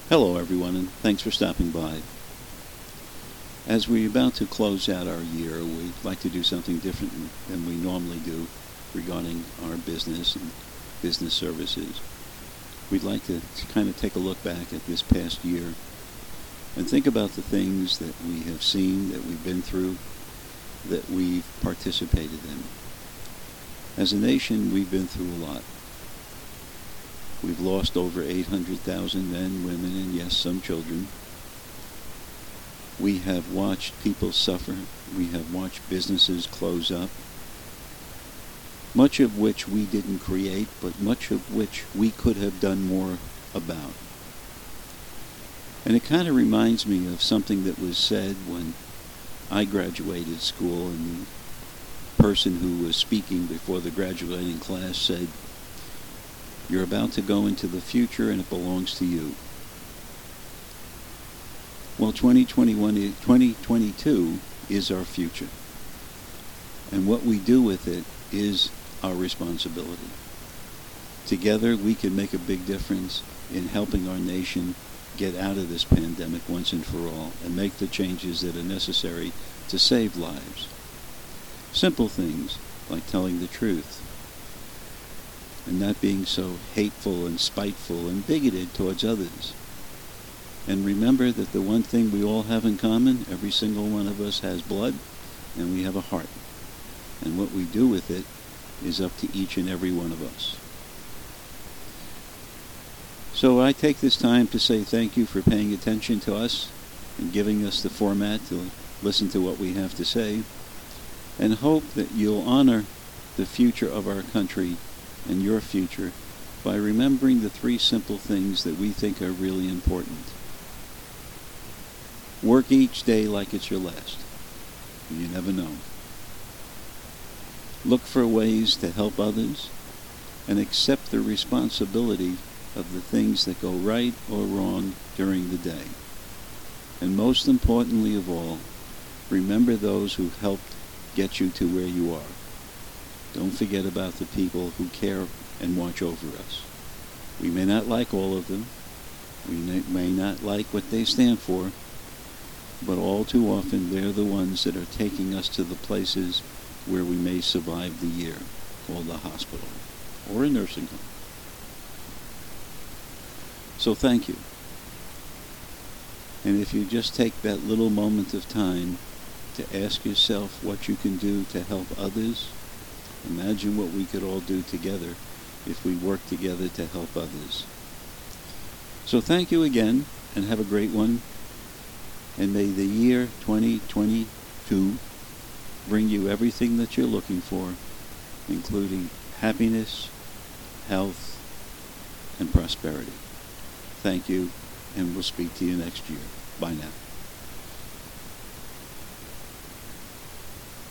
Hello, everyone, and thanks for stopping by. As we're about to close out our year, we'd like to do something different than we normally do regarding our business and business services. We'd like to kind of take a look back at this past year and think about the things that we have seen, that we've been through, that we've participated in. As a nation, we've been through a lot. We've lost over 800,000 men, women, and yes, some children. We have watched people suffer. We have watched businesses close up, much of which we didn't create, but much of which we could have done more about. And it kind of reminds me of something that was said when I graduated school, and the person who was speaking before the graduating class said, "You're about to go into the future and it belongs to you." Well, 2022 is our future. And what we do with it is our responsibility. Together, we can make a big difference in helping our nation get out of this pandemic once and for all and make the changes that are necessary to save lives. Simple things like telling the truth and not being so hateful and spiteful and bigoted towards others. And remember that the one thing we all have in common, every single one of us has blood and we have a heart. And what we do with it is up to each and every one of us. So I take this time to say thank you for paying attention to us and giving us the format to listen to what we have to say, and hope that you'll honor the future of our country and your future by remembering the three simple things that we think are really important. Work each day like it's your last. You never know. Look for ways to help others and accept the responsibility of the things that go right or wrong during the day. And most importantly of all, remember those who helped get you to where you are. Don't forget about the people who care and watch over us. We may not like all of them. We may not like what they stand for. But all too often, they're the ones that are taking us to the places where we may survive the year, called a hospital or a nursing home. So thank you. And if you just take that little moment of time to ask yourself what you can do to help others, imagine what we could all do together if we work together to help others. So thank you again, and have a great one. And may the year 2022 bring you everything that you're looking for, including happiness, health, and prosperity. Thank you, and we'll speak to you next year. Bye now.